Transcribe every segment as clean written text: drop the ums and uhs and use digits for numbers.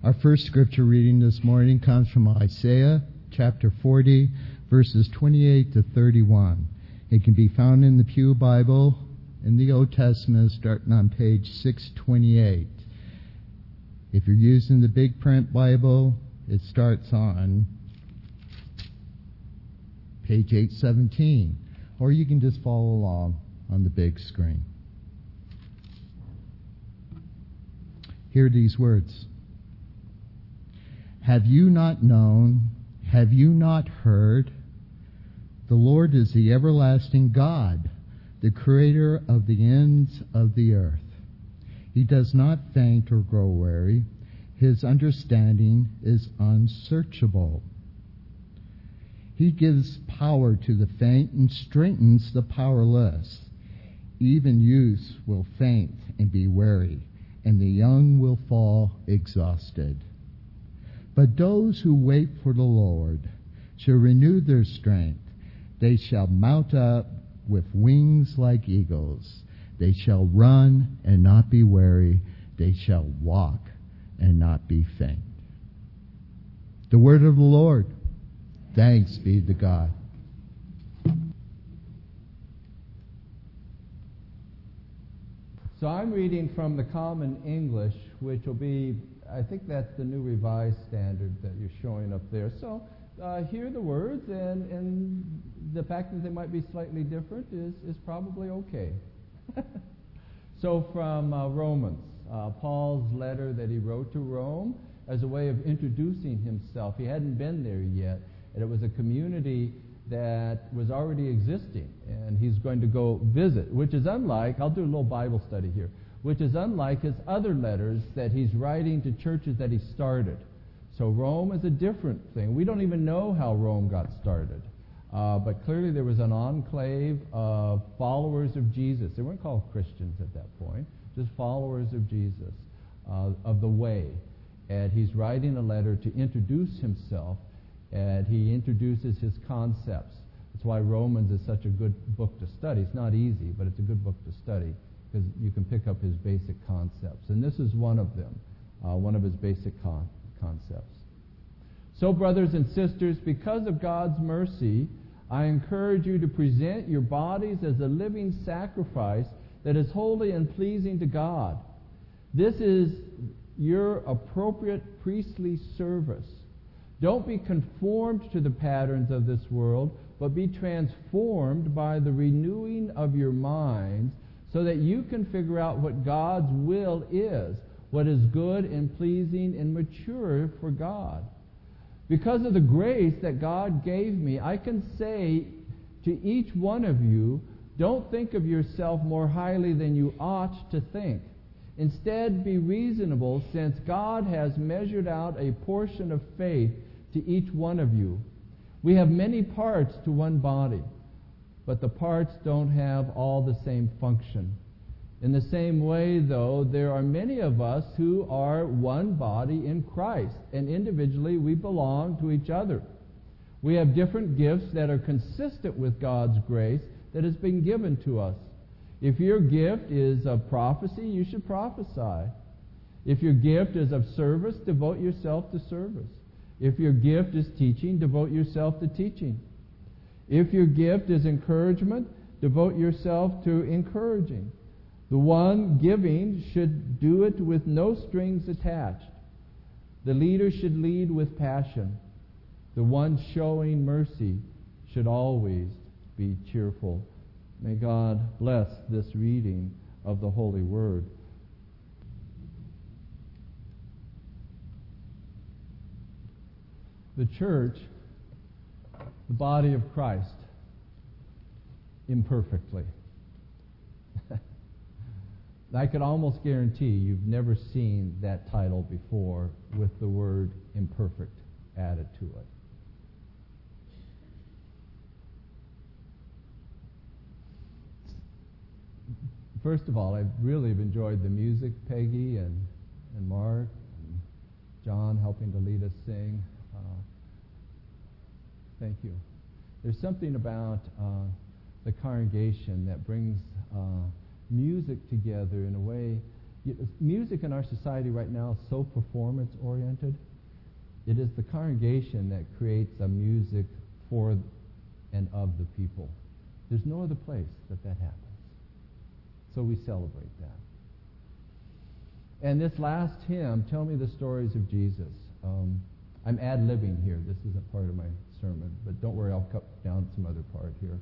Our first scripture reading this morning comes from Isaiah chapter 40, verses 28 to 31. It can be found in the Pew Bible in the Old Testament, starting on page 628. If you're using the big print Bible, it starts on page 817, or you can just follow along on the big screen. Hear these words. Have you not known? Have you not heard? The Lord is the everlasting God, the creator of the ends of the earth. He does not faint or grow weary. His understanding is unsearchable. He gives power to the faint and strengthens the powerless. Even youths will faint and be weary, and the young will fall exhausted. But those who wait for the Lord shall renew their strength. They shall mount up with wings like eagles. They shall run and not be weary. They shall walk and not be faint. The word of the Lord. Thanks be to God. So I'm reading from the Common English, which will be, I think that's the New Revised Standard that you're showing up there. So hear the words, and the fact that they might be slightly different is probably okay. So from Romans, Paul's letter that he wrote to Rome as a way of introducing himself. He hadn't been there yet, and it was a community that was already existing, and he's going to go visit, which is unlike, I'll do a little Bible study here, which is unlike his other letters that he's writing to churches that he started. So Rome is a different thing. We don't even know how Rome got started. But clearly there was an enclave of followers of Jesus. They weren't called Christians at that point, just followers of Jesus, of the way. And he's writing a letter to introduce himself, and he introduces his concepts. That's why Romans is such a good book to study. It's not easy, but it's a good book to study because you can pick up his basic concepts. And this is one of them, one of his basic concepts. So, brothers and sisters, because of God's mercy, I encourage you to present your bodies as a living sacrifice that is holy and pleasing to God. This is your appropriate priestly service. Don't be conformed to the patterns of this world, but be transformed by the renewing of your minds so that you can figure out what God's will is, what is good and pleasing and mature for God. Because of the grace that God gave me, I can say to each one of you, don't think of yourself more highly than you ought to think. Instead, be reasonable, since God has measured out a portion of faith to each one of you. We have many parts to one body, but the parts don't have all the same function. In the same way, though, there are many of us who are one body in Christ, and individually we belong to each other. We have different gifts that are consistent with God's grace that has been given to us. If your gift is of prophecy, you should prophesy. If your gift is of service, devote yourself to service. If your gift is teaching, devote yourself to teaching. If your gift is encouragement, devote yourself to encouraging. The one giving should do it with no strings attached. The leader should lead with passion. The one showing mercy should always be cheerful. May God bless this reading of the Holy Word. The church, the body of Christ, imperfectly. I could almost guarantee you've never seen that title before with the word imperfect added to it. First of all, I really have enjoyed the music, Peggy and Mark and John helping to lead us sing. Thank you. There's something about the congregation that brings music together in a way Music in our society right now is so performance-oriented. It is the congregation that creates a music for and of the people. There's no other place that happens. So we celebrate that. And this last hymn, Tell Me the Stories of Jesus. I'm ad-libbing here. This isn't part of my sermon, but don't worry, I'll cut down some other part here.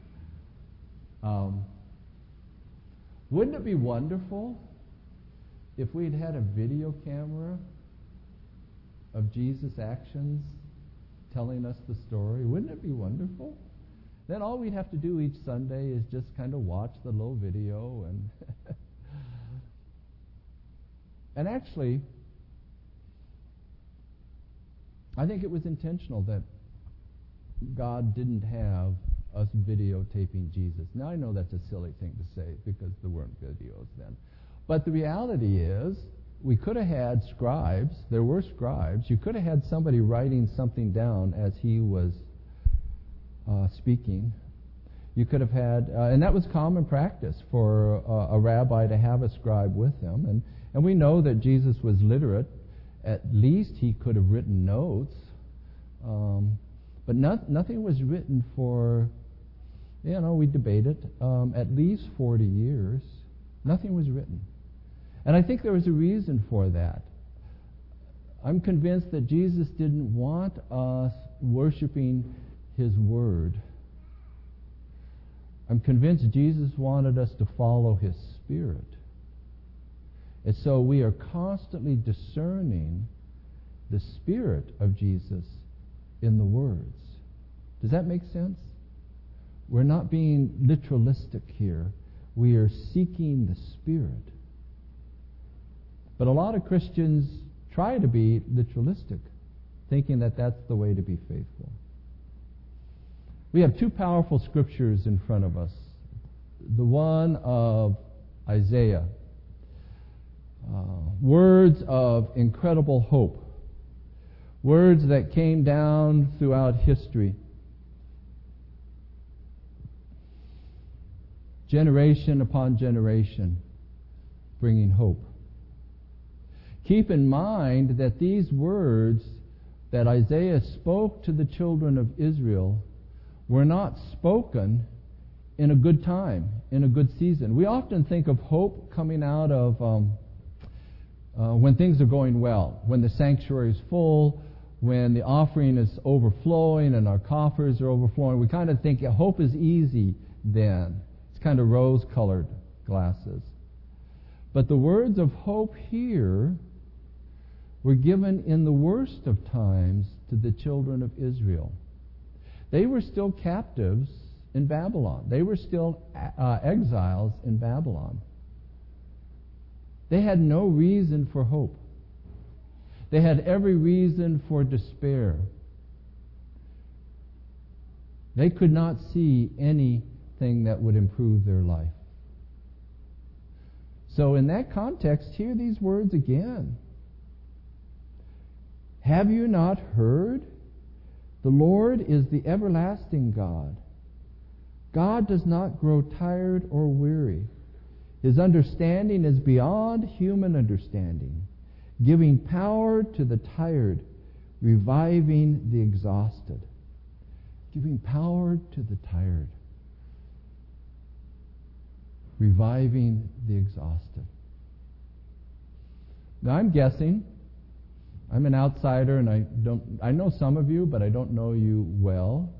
Wouldn't it be wonderful if we'd had a video camera of Jesus' actions telling us the story? Wouldn't it be wonderful? Then all we'd have to do each Sunday is just kind of watch the little video and actually, I think it was intentional that God didn't have us videotaping Jesus. Now I know that's a silly thing to say because there weren't videos then. But the reality is, we could have had scribes. There were scribes. You could have had somebody writing something down as he was speaking. You could have had, and that was common practice for a rabbi to have a scribe with him. And we know that Jesus was literate. At least he could have written notes. But nothing was written for, we debate it, at least 40 years. Nothing was written. And I think there was a reason for that. I'm convinced that Jesus didn't want us worshiping His Word. I'm convinced Jesus wanted us to follow His Spirit. And so we are constantly discerning the Spirit of Jesus in the words. Does that make sense? We're not being literalistic here. We are seeking the Spirit. But a lot of Christians try to be literalistic, thinking that that's the way to be faithful. We have two powerful scriptures in front of us. The one of Isaiah. Words of incredible hope. Words that came down throughout history. Generation upon generation, bringing hope. Keep in mind that these words that Isaiah spoke to the children of Israel were not spoken in a good time, in a good season. We often think of hope coming out of when things are going well, when the sanctuary is full, when the offering is overflowing and our coffers are overflowing. We kind of think hope is easy then. It's kind of rose-colored glasses. But the words of hope here were given in the worst of times to the children of Israel. They were still captives in Babylon. They were still exiles in Babylon. They had no reason for hope. They had every reason for despair. They could not see anything that would improve their life. So in that context, hear these words again. Have you not heard? The Lord is the everlasting God. God does not grow tired or weary. His understanding is beyond human understanding, giving power to the tired, reviving the exhausted. Giving power to the tired, reviving the exhausted. Now I'm guessing, I'm an outsider and I know some of you, but I don't know you well.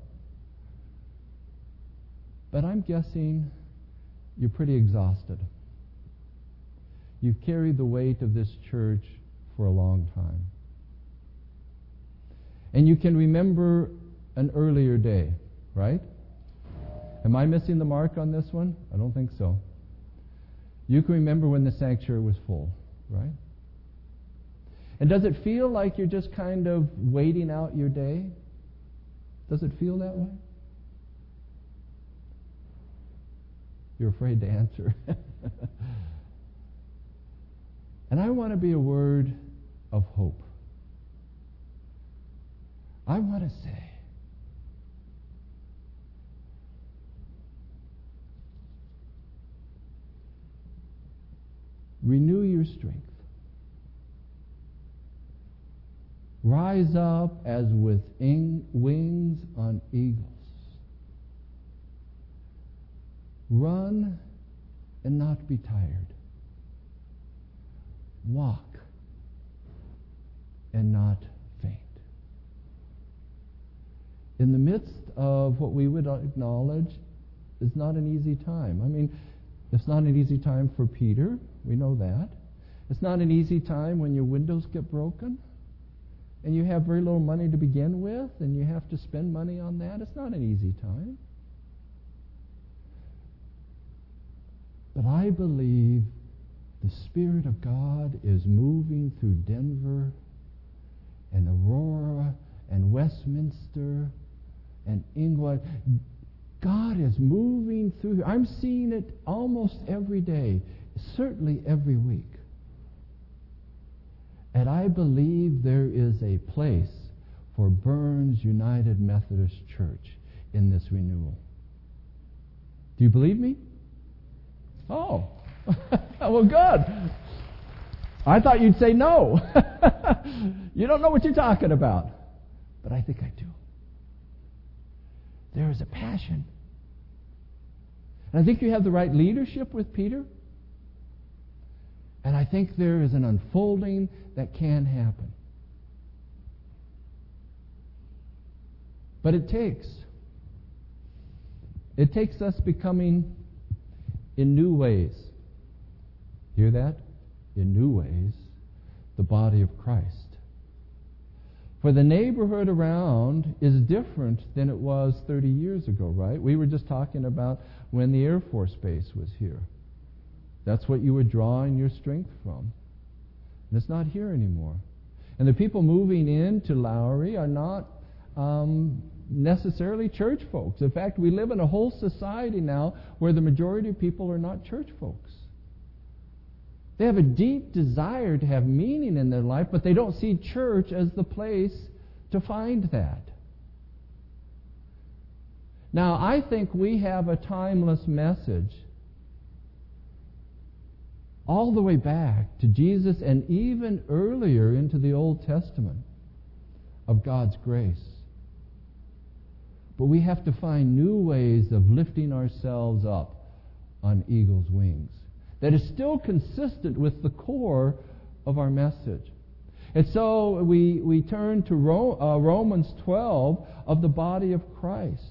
But I'm guessing you're pretty exhausted. You've carried the weight of this church for a long time. And you can remember an earlier day, right? Am I missing the mark on this one? I don't think so. You can remember when the sanctuary was full, right? And does it feel like you're just kind of waiting out your day? Does it feel that way? You're afraid to answer. And I want to be a word of hope. I want to say, Renew your strength. Rise up as with wings on eagles. Run and not be tired. Walk and not faint. In the midst of what we would acknowledge is not an easy time. I mean, it's not an easy time for Peter. We know that. It's not an easy time when your windows get broken and you have very little money to begin with and you have to spend money on that. It's not an easy time. But I believe the Spirit of God is moving through Denver and Aurora and Westminster and England. God is moving through here. I'm seeing it almost every day, certainly every week. And I believe there is a place for Burns United Methodist Church in this renewal. Do you believe me? Oh, well, good. I thought you'd say no. You don't know what you're talking about. But I think I do. There is a passion. And I think you have the right leadership with Peter. And I think there is an unfolding that can happen. But it takes us becoming in new ways. Hear that? In new ways, the body of Christ. For the neighborhood around is different than it was 30 years ago, right? We were just talking about when the Air Force Base was here. That's what you were drawing your strength from. And it's not here anymore. And the people moving into Lowry are not necessarily church folks. In fact, we live in a whole society now where the majority of people are not church folks. They have a deep desire to have meaning in their life, but they don't see church as the place to find that. Now, I think we have a timeless message all the way back to Jesus and even earlier into the Old Testament of God's grace. But we have to find new ways of lifting ourselves up on eagle's wings that is still consistent with the core of our message. And so we turn to Romans 12 of the body of Christ.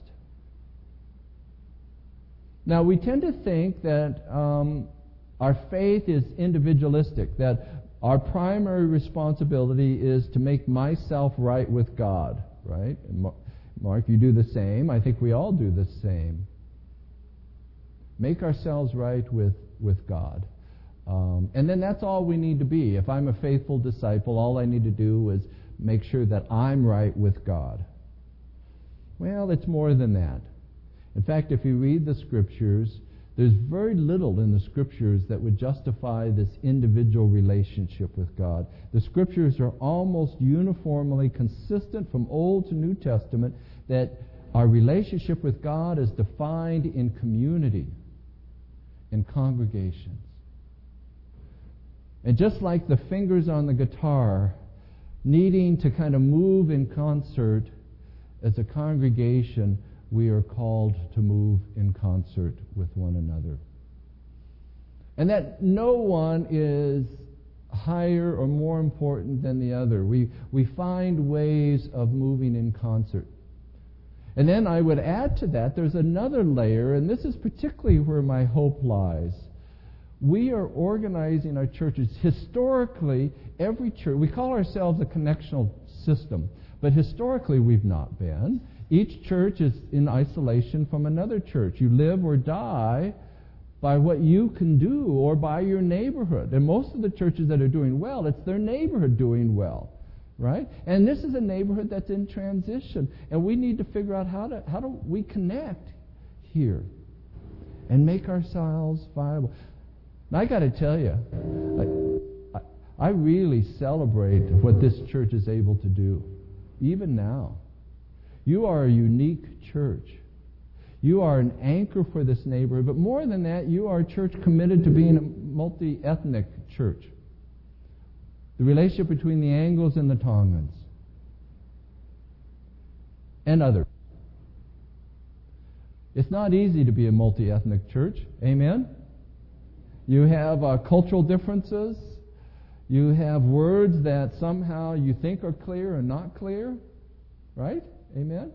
Now, we tend to think that our faith is individualistic, that our primary responsibility is to make myself right with God, right? And Mark, you do the same. I think we all do the same. Make ourselves right with God. And then that's all we need to be. If I'm a faithful disciple, all I need to do is make sure that I'm right with God. Well, it's more than that. In fact, if you read the Scriptures, there's very little in the Scriptures that would justify this individual relationship with God. The Scriptures are almost uniformly consistent from Old to New Testament that our relationship with God is defined in community, in congregations. And just like the fingers on the guitar needing to kind of move in concert, as a congregation, we are called to move in concert with one another. And that no one is higher or more important than the other. We find ways of moving in concert. And then I would add to that, there's another layer, and this is particularly where my hope lies. We are organizing our churches. Historically, every church, we call ourselves a connectional system, but historically we've not been. Each church is in isolation from another church. You live or die by what you can do or by your neighborhood. And most of the churches that are doing well, it's their neighborhood doing well, right? And this is a neighborhood that's in transition. And we need to figure out how do we connect here and make ourselves viable. And I got to tell you, I really celebrate what this church is able to do, even now. You are a unique church. You are an anchor for this neighborhood. But more than that, you are a church committed to being multi-ethnic church. The relationship between the Anglos and the Tongans. And others. It's not easy to be a multi-ethnic church. Amen? You have cultural differences. You have words that somehow you think are clear and not clear. Right? Amen?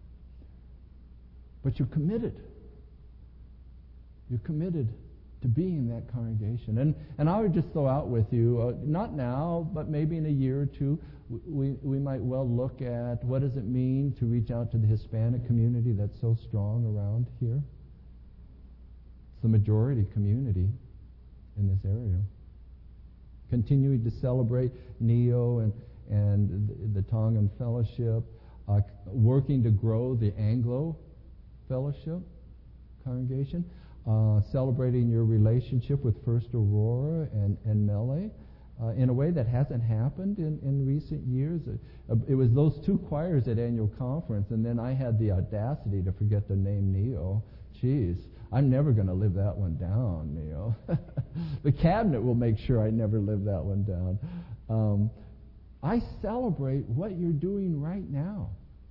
But you're committed. You're committed to being that congregation. And I would just throw out with you, not now, but maybe in a year or two, we might well look at what does it mean to reach out to the Hispanic community that's so strong around here. It's the majority community in this area. Continuing to celebrate Neo and the Tongan Fellowship, working to grow the Anglo Fellowship congregation, celebrating your relationship with First Aurora and Mele in a way that hasn't happened in recent years. It was those two choirs at annual conference, and then I had the audacity to forget the name Neo. Jeez, I'm never going to live that one down, Neo. The cabinet will make sure I never live that one down. I celebrate what you're doing right now.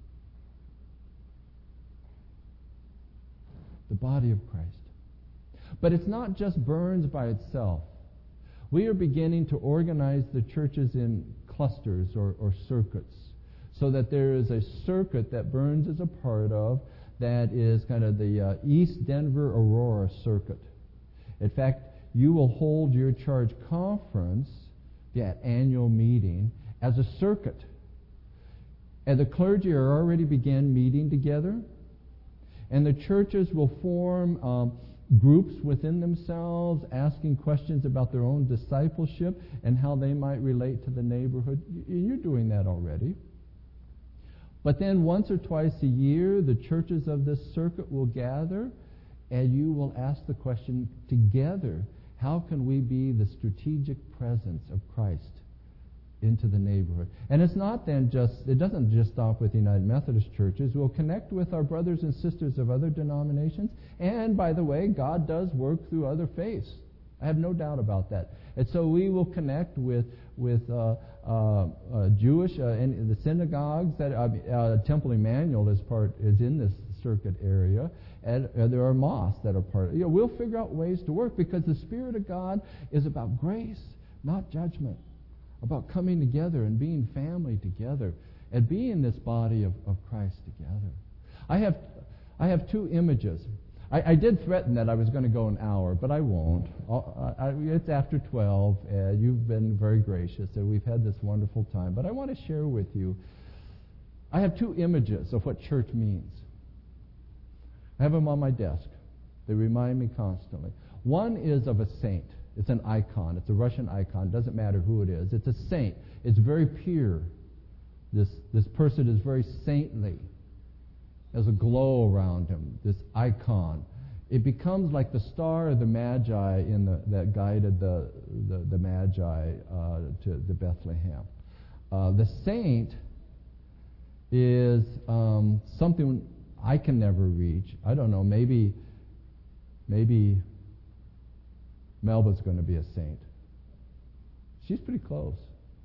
The body of Christ. But it's not just Burns by itself. We are beginning to organize the churches in clusters or circuits so that there is a circuit that Burns is a part of that is kind of the East Denver Aurora circuit. In fact, you will hold your church conference, that annual meeting, as a circuit. And the clergy are already began meeting together. And the churches will form groups within themselves, asking questions about their own discipleship and how they might relate to the neighborhood. You're doing that already. But then once or twice a year, the churches of this circuit will gather, and you will ask the question together, how can we be the strategic presence of Christ into the neighborhood? And it's not then it doesn't just stop with United Methodist churches. We'll connect with our brothers and sisters of other denominations. And by the way, God does work through other faiths. I have no doubt about that. And so we will connect with Jewish and the synagogues that Temple Emmanuel is in this circuit area, and there are mosques that are part of it. We'll figure out ways to work because the Spirit of God is about grace, not judgment. About coming together and being family together and being this body of Christ together. I have two images. I did threaten that I was going to go an hour, but I won't. It's after 12, and you've been very gracious, and we've had this wonderful time. But I want to share with you, I have two images of what church means. I have them on my desk. They remind me constantly. One is of a saint. It's an icon. It's a Russian icon. Doesn't matter who it is. It's a saint. It's very pure. This person is very saintly. There's a glow around him, this icon. It becomes like the star of the Magi that guided the Magi to the Bethlehem. The saint is something I can never reach. I don't know, maybe Melba's going to be a saint. She's pretty close.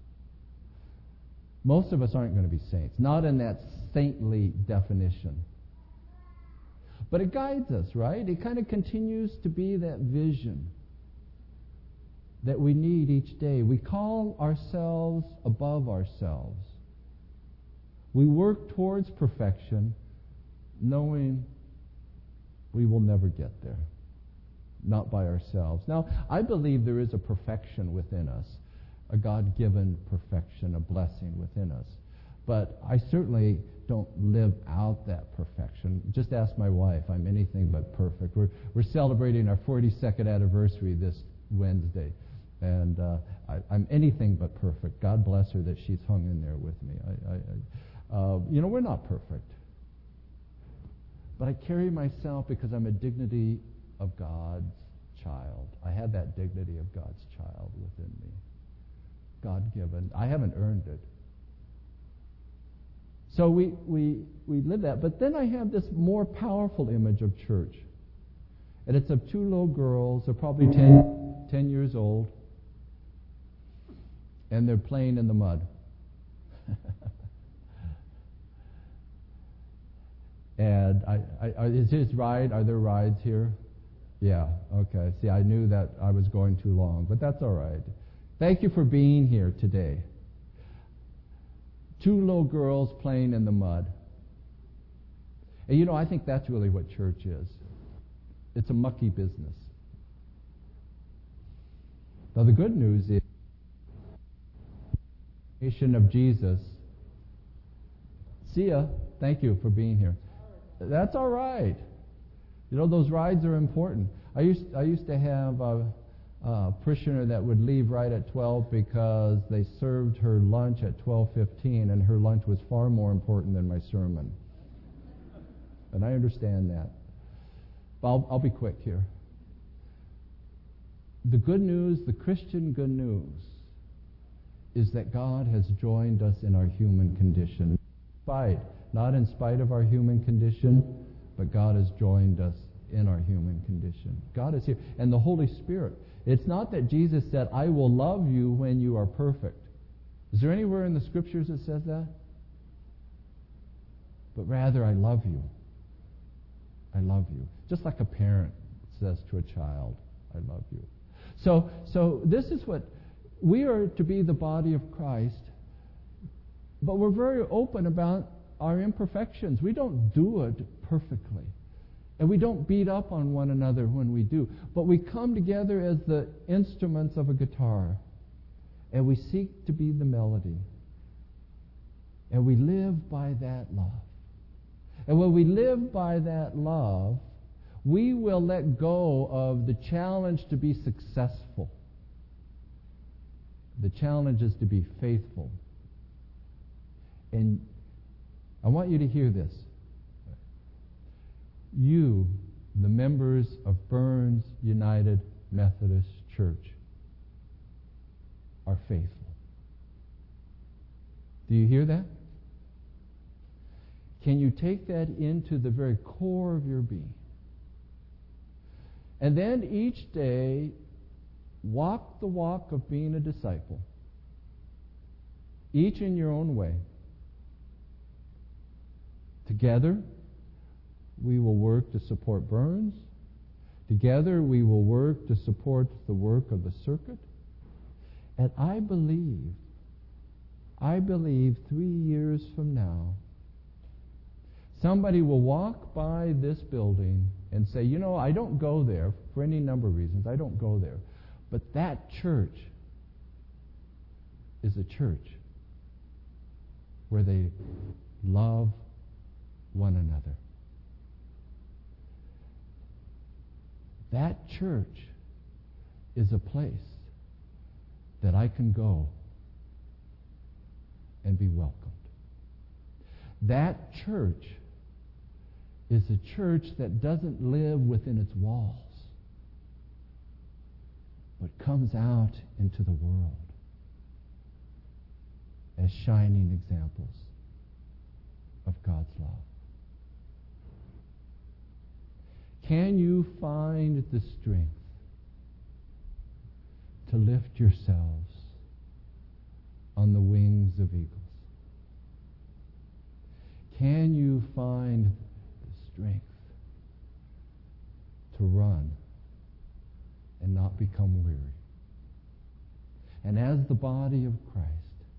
Most of us aren't going to be saints, not in that saintly definition. But it guides us, right? It kind of continues to be that vision that we need each day. We call ourselves above ourselves. We work towards perfection, knowing we will never get there. Not by ourselves. Now, I believe there is a perfection within us, a God-given perfection, a blessing within us. But I certainly don't live out that perfection. Just ask my wife. I'm anything but perfect. We're celebrating our 42nd anniversary this Wednesday, and I'm anything but perfect. God bless her that she's hung in there with me. We're not perfect. But I carry myself because I'm a dignity of God's child. I have that dignity of God's child within me. God-given. I haven't earned it. So we live that. But then I have this more powerful image of church. And it's of two little girls. They're probably 10 10 years old, and they're playing in the mud. And is his ride, are there rides here? Yeah, okay. See, I knew that I was going too long, but that's all right. Thank you for being here today. 2 little girls playing in the mud. And I think that's really what church is. It's a mucky business. Now, the good news is the nation of Jesus. See ya. Thank you for being here. That's all right. Those rides are important. I used to have a parishioner that would leave right at 12 because they served her lunch at 12:15, and her lunch was far more important than my sermon. And I understand that. But I'll be quick here. The good news, the Christian good news, is that God has joined us in our human condition. Not in spite of our human condition, but God has joined us in our human condition. God is here. And the Holy Spirit. It's not that Jesus said, I will love you when you are perfect. Is there anywhere in the Scriptures that says that? But rather, I love you. I love you. Just like a parent says to a child, I love you. So this is what we are to be, the body of Christ, but we're very open about our imperfections. We don't do it perfectly. And we don't beat up on one another when we do. But we come together as the instruments of a guitar. And we seek to be the melody. And we live by that love. And when we live by that love, we will let go of the challenge to be successful. The challenge is to be faithful. And I want you to hear this. You, the members of Burns United Methodist Church, are faithful. Do you hear that? Can you take that into the very core of your being? And then each day, walk the walk of being a disciple, each in your own way. Together, we will work to support Burns. Together, we will work to support the work of the circuit. And I believe 3 years from now, somebody will walk by this building and say, I don't go there for any number of reasons. I don't go there. But that church is a church where they love one another. That church is a place that I can go and be welcomed. That church is a church that doesn't live within its walls, but comes out into the world as shining examples of God's love. Can you find the strength to lift yourselves on the wings of eagles? Can you find the strength to run and not become weary? And as the body of Christ,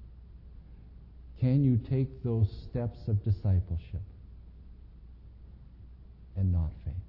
can you take those steps of discipleship and not faint?